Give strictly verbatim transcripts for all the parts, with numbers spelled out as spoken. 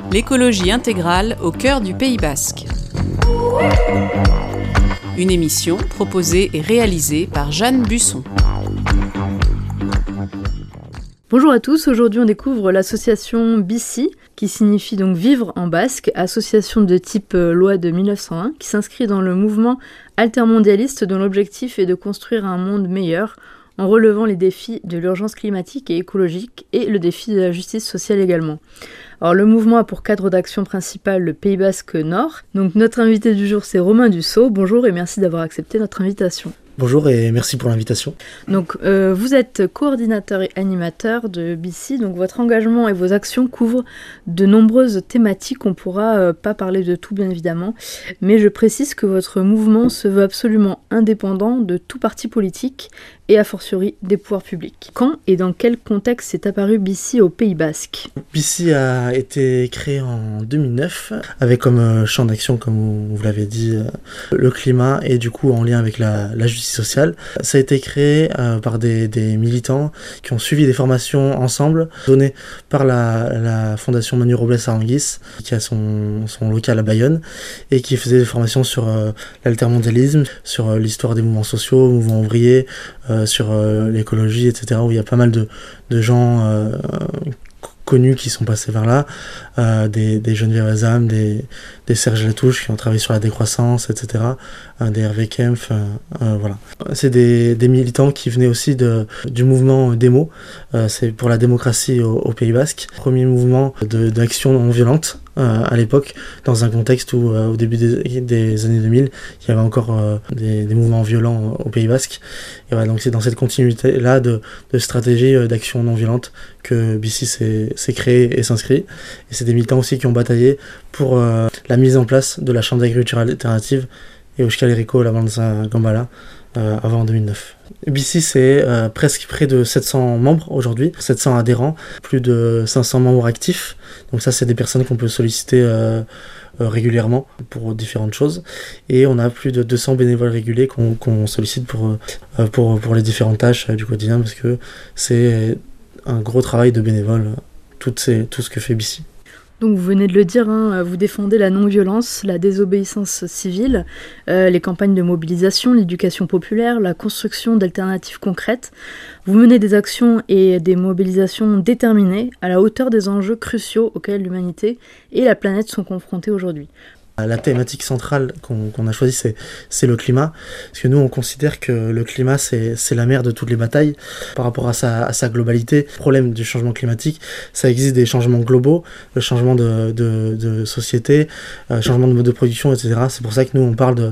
L'écologie intégrale au cœur du Pays basque. Une émission proposée et réalisée par Jeanne Busson. Bonjour à tous, aujourd'hui on découvre l'association Bici, qui signifie donc vivre en basque, association de type euh, loi de mille neuf cent un, qui s'inscrit dans le mouvement altermondialiste dont l'objectif est de construire un monde meilleur en relevant les défis de l'urgence climatique et écologique et le défi de la justice sociale également. Alors le mouvement a pour cadre d'action principal le Pays basque Nord. Donc notre invité du jour c'est Romain Dussault. Bonjour et merci d'avoir accepté notre invitation. Bonjour et merci pour l'invitation. Donc euh, vous êtes coordinateur et animateur de Bici, donc votre engagement et vos actions couvrent de nombreuses thématiques, on ne pourra euh, pas parler de tout bien évidemment, mais je précise que votre mouvement se veut absolument indépendant de tout parti politique et a fortiori des pouvoirs publics. Quand et dans quel contexte est apparu Bici au Pays basque ? Bici a été créé en deux mille neuf avec comme euh, champ d'action, comme vous, vous l'avez dit, euh, le climat et du coup en lien avec la, la justice sociale. Ça a été créé euh, par des, des militants qui ont suivi des formations ensemble données par la, la fondation Manu Robles Aranguis qui a son, son local à Bayonne et qui faisait des formations sur euh, l'altermondialisme, sur euh, l'histoire des mouvements sociaux, mouvements ouvriers, euh, sur euh, l'écologie, et cetera, où il y a pas mal de, de gens euh, connus qui sont passés vers là, euh, des, des Geneviève Azam, des, des Serge Latouche qui ont travaillé sur la décroissance, et cetera, euh, des Hervé Kempf, euh, euh, voilà. C'est des, des militants qui venaient aussi de, du mouvement Démo, euh, c'est pour la démocratie au, au Pays basque, premier mouvement de, d'action non violente euh, à l'époque, dans un contexte où euh, au début des, des années deux mille, il y avait encore euh, des, des mouvements violents au Pays basque, et voilà, donc c'est dans cette continuité-là de, de stratégie euh, d'action non violente que Bici s'est, s'est créé et s'inscrit. Et c'est des militants aussi qui ont bataillé pour euh, la mise en place de la chambre d'agriculture alternative et Euskal Herriko Laguntza Ganbara euh, avant deux mille neuf. Bici c'est euh, presque près de sept cents membres aujourd'hui, sept cents adhérents, plus de cinq cents membres actifs. Donc ça c'est des personnes qu'on peut solliciter euh, euh, régulièrement pour différentes choses. Et on a plus de deux cents bénévoles réguliers qu'on, qu'on sollicite pour, euh, pour, pour les différentes tâches euh, du quotidien parce que c'est un gros travail de bénévole, tout, ces, tout ce que fait Bici. Donc vous venez de le dire, hein, vous défendez la non-violence, la désobéissance civile, euh, les campagnes de mobilisation, l'éducation populaire, la construction d'alternatives concrètes. Vous menez des actions et des mobilisations déterminées à la hauteur des enjeux cruciaux auxquels l'humanité et la planète sont confrontées aujourd'hui. La thématique centrale qu'on, qu'on a choisie, c'est, c'est le climat. Parce que nous, on considère que le climat, c'est, c'est la mère de toutes les batailles par rapport à sa, à sa globalité. Le problème du changement climatique, ça existe des changements globaux, le changement de, de, de société, euh, changement de mode de production, et cetera. C'est pour ça que nous, on parle de,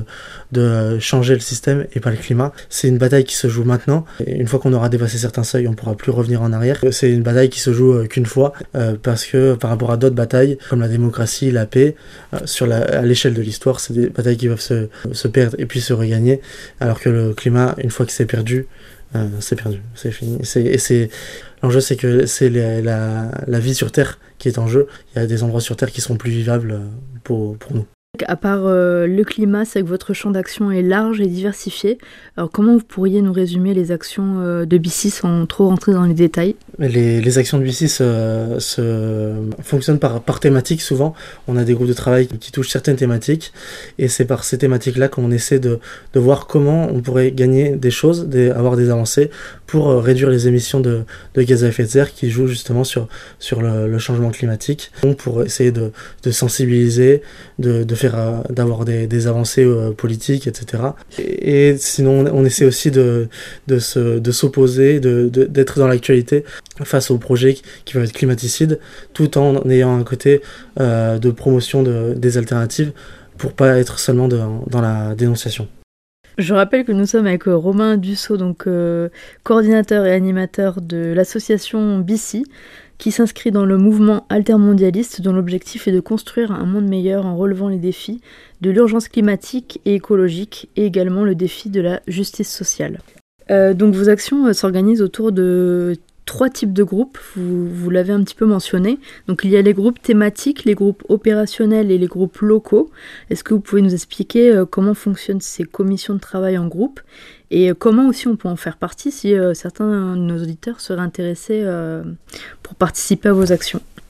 de changer le système et pas le climat. C'est une bataille qui se joue maintenant. Et une fois qu'on aura dépassé certains seuils, on ne pourra plus revenir en arrière. C'est une bataille qui se joue qu'une fois, euh, parce que par rapport à d'autres batailles, comme la démocratie, la paix, euh, sur la à l'échelle de l'histoire, c'est des batailles qui peuvent se, se perdre et puis se regagner, alors que le climat, une fois que c'est perdu, euh, c'est perdu, c'est fini. C'est, et c'est, l'enjeu, c'est que c'est la, la, la vie sur Terre qui est en jeu. Il y a des endroits sur Terre qui seront plus vivables pour, pour nous. À part euh, le climat, c'est que votre champ d'action est large et diversifié. Alors comment vous pourriez nous résumer les actions euh, de Bici sans trop rentrer dans les détails ? Les, les actions de Bici se, se fonctionnent par, par thématique souvent. On a des groupes de travail qui touchent certaines thématiques et c'est par ces thématiques-là qu'on essaie de, de voir comment on pourrait gagner des choses, des, avoir des avancées pour euh, réduire les émissions de, de gaz à effet de serre qui jouent justement sur, sur le, le changement climatique. Donc pour essayer de, de sensibiliser, de, de faire d'avoir des, des avancées euh, politiques, et cetera. Et, et sinon, on essaie aussi de, de, se, de s'opposer, de, de, d'être dans l'actualité face aux projets qui, qui peuvent être climaticides, tout en ayant un côté euh, de promotion de, des alternatives pour pas être seulement de, dans la dénonciation. Je rappelle que nous sommes avec Romain Dussault, donc euh, coordinateur et animateur de l'association Bici, qui s'inscrit dans le mouvement altermondialiste dont l'objectif est de construire un monde meilleur en relevant les défis de l'urgence climatique et écologique et également le défi de la justice sociale. Euh, donc vos actions euh, s'organisent autour de trois types de groupes, vous, vous l'avez un petit peu mentionné. Donc il y a les groupes thématiques, les groupes opérationnels et les groupes locaux. Est-ce que vous pouvez nous expliquer euh, comment fonctionnent ces commissions de travail en groupe et euh, comment aussi on peut en faire partie si euh, certains de nos auditeurs seraient intéressés euh, pour participer à vos actions ?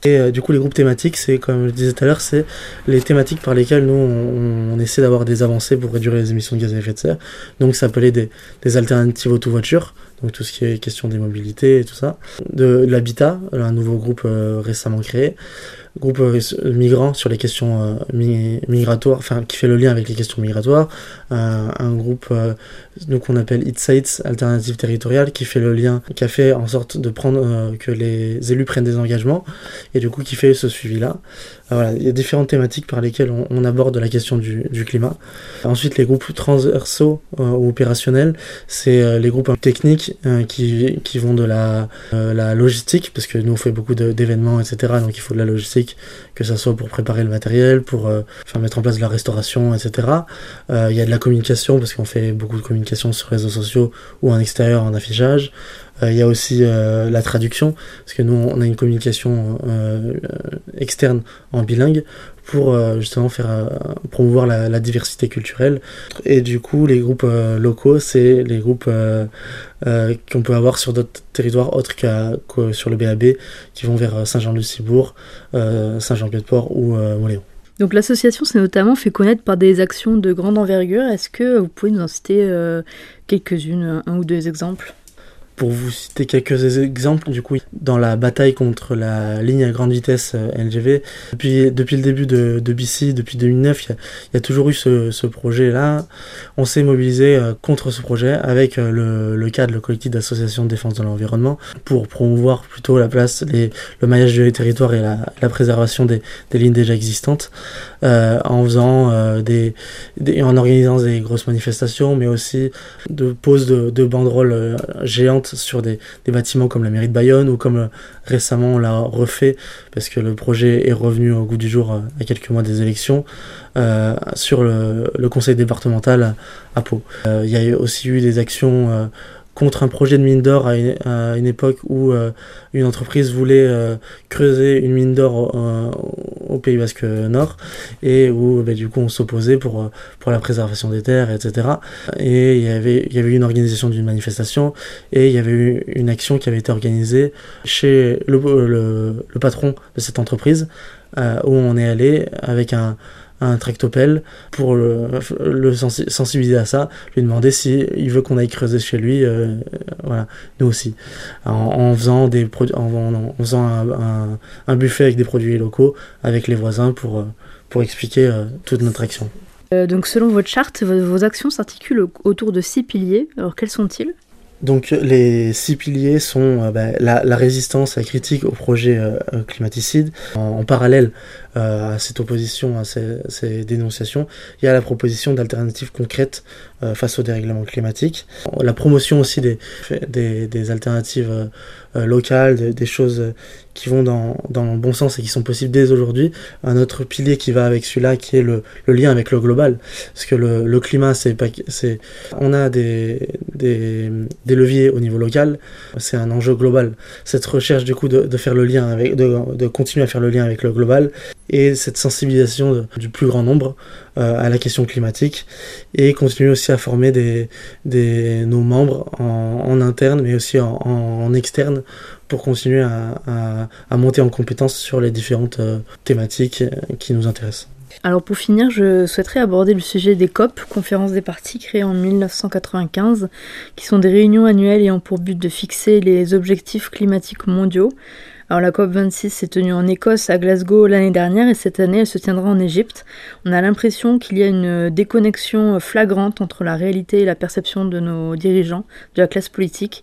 Et euh, du coup, les groupes thématiques, c'est comme je disais tout à l'heure, c'est les thématiques par lesquelles nous, on, on essaie d'avoir des avancées pour réduire les émissions de gaz à effet de serre. Donc, ça peut aller des, des alternatives auto-voiture, donc tout ce qui est question des mobilités et tout ça. De, de l'habitat, un nouveau groupe euh, récemment créé. Groupe euh, migrants sur les questions euh, mi- migratoires, enfin qui fait le lien avec les questions migratoires. Euh, un groupe euh, nous qu'on appelle Insights, Alternative Territoriale, qui fait le lien, qui a fait en sorte de prendre euh, que les élus prennent des engagements et du coup qui fait ce suivi-là. Euh, voilà, il y a différentes thématiques par lesquelles on, on aborde la question du, du climat. Ensuite, les groupes transversaux euh, ou opérationnels, c'est euh, les groupes techniques euh, qui, qui vont de la, euh, la logistique, parce que nous on fait beaucoup de, d'événements, et cetera. Donc il faut de la logistique, que ça soit pour préparer le matériel, pour euh, faire mettre en place de la restauration, et cetera. Euh, il y a de la communication, parce qu'on fait beaucoup de communication sur les réseaux sociaux ou en extérieur, en affichage. Il euh, y a aussi euh, la traduction, parce que nous on a une communication euh, externe en bilingue pour euh, justement faire euh, promouvoir la, la diversité culturelle. Et du coup, les groupes euh, locaux, c'est les groupes euh, euh, qu'on peut avoir sur d'autres territoires autres qu'à, que sur le B A B, qui vont vers Saint-Jean-de-Luz-Cibourg, euh, Saint-Jean-Pied-de-Port ou euh, Moléon. Donc l'association s'est notamment fait connaître par des actions de grande envergure. Est-ce que vous pouvez nous en citer euh, quelques-unes, un ou deux exemples ? Pour vous citer quelques exemples, du coup, dans la bataille contre la ligne à grande vitesse euh, L G V, depuis, depuis le début de, de B C, depuis deux mille neuf, il y, y a toujours eu ce, ce projet-là. On s'est mobilisé euh, contre ce projet avec euh, le, le cadre, le collectif d'associations de défense de l'environnement, pour promouvoir plutôt la place, les, le maillage du territoire et la, la préservation des, des lignes déjà existantes, euh, en faisant euh, des, des, en organisant des grosses manifestations, mais aussi de pose de, de banderoles euh, géantes sur des, des bâtiments comme la mairie de Bayonne, ou comme euh, récemment on l'a refait parce que le projet est revenu au goût du jour euh, à quelques mois des élections, euh, sur le, le conseil départemental à, à Pau. Euh, il y a aussi eu des actions euh, contre un projet de mine d'or à une, à une époque où euh, une entreprise voulait euh, creuser une mine d'or euh, au Pays Basque Nord, et où bah, du coup on s'opposait pour, pour la préservation des terres, et cetera. Et il y avait, il y avait eu une organisation d'une manifestation, et il y avait eu une action qui avait été organisée chez le, le, le patron de cette entreprise, euh, où on est allé avec un un tractopelle pour le, le sensi- sensibiliser à ça, lui demander si il veut qu'on aille creuser chez lui, euh, voilà, nous aussi, en, en faisant des produ- en, en, en faisant un, un, un buffet avec des produits locaux avec les voisins pour, pour expliquer euh, toute notre action. Euh, donc selon votre charte, vos, vos actions s'articulent autour de six piliers. Alors quels sont-ils ? Donc les six piliers sont euh, bah, la, la résistance, la critique au projet euh, climaticide. En, en parallèle euh, à cette opposition, à ces, ces dénonciations, il y a la proposition d'alternatives concrètes euh, face au dérèglement climatique. La promotion aussi des, des, des alternatives euh, locales, des, des choses qui vont dans, dans le bon sens et qui sont possibles dès aujourd'hui. Un autre pilier qui va avec celui-là, qui est le, le lien avec le global. Parce que le, le climat, c'est pas, c'est, on a des, des, des leviers au niveau local, c'est un enjeu global. Cette recherche du coup de, de faire le lien avec, de, de continuer à faire le lien avec le global, et cette sensibilisation de, du plus grand nombre euh, à la question climatique, et continuer aussi à former des, des, nos membres en, en interne, mais aussi en, en, en externe, pour continuer à, à, à monter en compétence sur les différentes euh, thématiques qui nous intéressent. Alors pour finir, je souhaiterais aborder le sujet des C O P, conférences des parties créées en mille neuf cent quatre-vingt-quinze, qui sont des réunions annuelles ayant pour but de fixer les objectifs climatiques mondiaux. Alors la COP vingt-six s'est tenue en Écosse, à Glasgow l'année dernière, et cette année elle se tiendra en Égypte. On a l'impression qu'il y a une déconnexion flagrante entre la réalité et la perception de nos dirigeants, de la classe politique.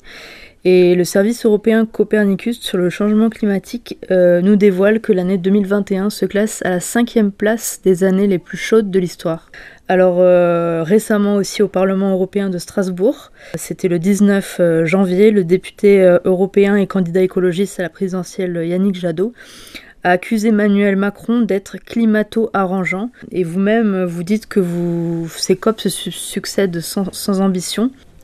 Et le service européen Copernicus sur le changement climatique euh, nous dévoile que l'année deux mille vingt et un se classe à la cinquième place des années les plus chaudes de l'histoire. Alors euh, récemment aussi au Parlement européen de Strasbourg, c'était le dix-neuf janvier, le député euh, européen et candidat écologiste à la présidentielle Yannick Jadot a accusé Emmanuel Macron d'être climato-arrangeant. Et vous-même, vous dites que vous, ces C O P se su- succèdent sans, sans ambition.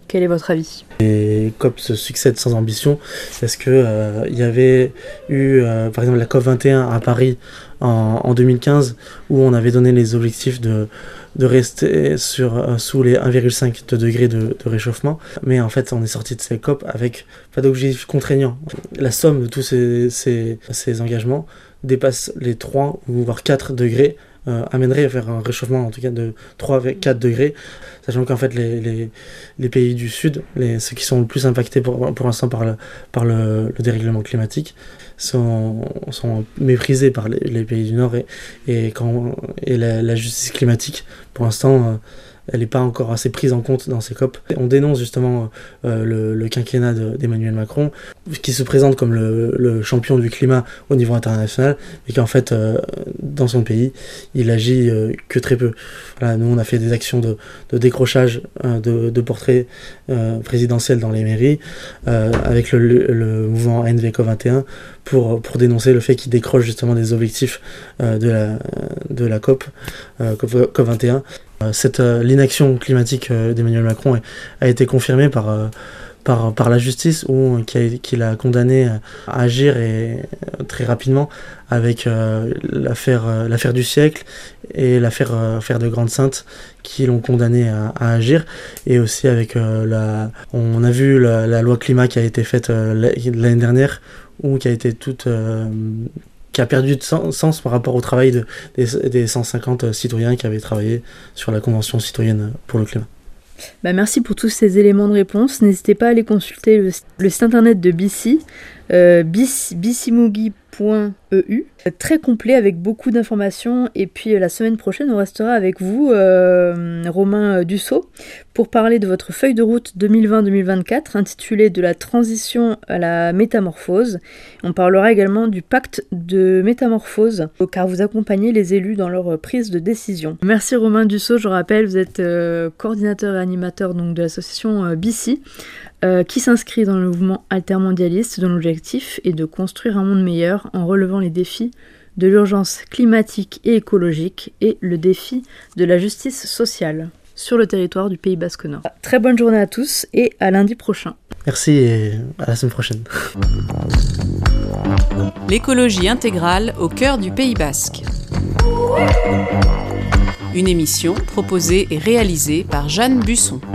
Quel est votre avis ? Les C O P se succèdent sans ambition parce que euh, il y avait eu euh, par exemple la C O P vingt et un à Paris en, en deux mille quinze où on avait donné les objectifs de, de rester sur, euh, sous les un virgule cinq de degrés de, de réchauffement, mais en fait on est sorti de ces C O P avec pas d'objectifs contraignants. La somme de tous ces, ces, ces engagements dépasse les trois ou voire quatre degrés, euh, amènerait vers un réchauffement en tout cas de trois à quatre degrés, sachant qu'en fait les, les, les pays du Sud, les, ceux qui sont le plus impactés pour, pour l'instant par le, par le, le dérèglement climatique, sont, sont méprisés par les, les pays du Nord et, et, quand, et la, la justice climatique, pour l'instant, euh, elle n'est pas encore assez prise en compte dans ces C O P. On dénonce justement euh, le, le quinquennat de, d'Emmanuel Macron, qui se présente comme le, le champion du climat au niveau international, mais qu'en fait, euh, dans son pays, il agit euh, que très peu. Voilà, nous, on a fait des actions de, de décrochage euh, de, de portraits euh, présidentiels dans les mairies, euh, avec le, le, le mouvement N V C O vingt et un, pour, pour dénoncer le fait qu'il décroche justement des objectifs euh, de, la, de la C O P, euh, C O P vingt et un. Cette, euh, l'inaction climatique euh, d'Emmanuel Macron est, a été confirmée par, euh, par, par la justice, où, qui, a, qui l'a condamné à agir et, euh, très rapidement avec euh, l'affaire, euh, l'affaire du siècle et l'affaire, euh, affaire de Grande Sainte qui l'ont condamné à, à agir, et aussi avec euh, la... On a vu la, la loi climat qui a été faite euh, l'année dernière, ou qui a été toute... Euh, qui a perdu de sens par rapport au travail de, des, des cent cinquante citoyens qui avaient travaillé sur la Convention citoyenne pour le climat. Bah merci pour tous ces éléments de réponse. N'hésitez pas à aller consulter le, le site internet de B C, euh, bissimoogie point e u, très complet avec beaucoup d'informations. Et puis la semaine prochaine, on restera avec vous, euh, Romain Dussault, pour parler de votre feuille de route deux mille vingt deux mille vingt-quatre intitulée de la transition à la métamorphose. On parlera également du pacte de métamorphose, car vous accompagnez les élus dans leur prise de décision. Merci Romain Dussault, je rappelle, vous êtes euh, coordinateur et animateur donc, de l'association euh, B C, euh, qui s'inscrit dans le mouvement altermondialiste dont l'objectif est de construire un monde meilleur en relevant les défis de l'urgence climatique et écologique et le défi de la justice sociale sur le territoire du Pays Basque Nord. Très bonne journée à tous et à lundi prochain. Merci et à la semaine prochaine. L'écologie intégrale au cœur du Pays Basque. Une émission proposée et réalisée par Jeanne Busson.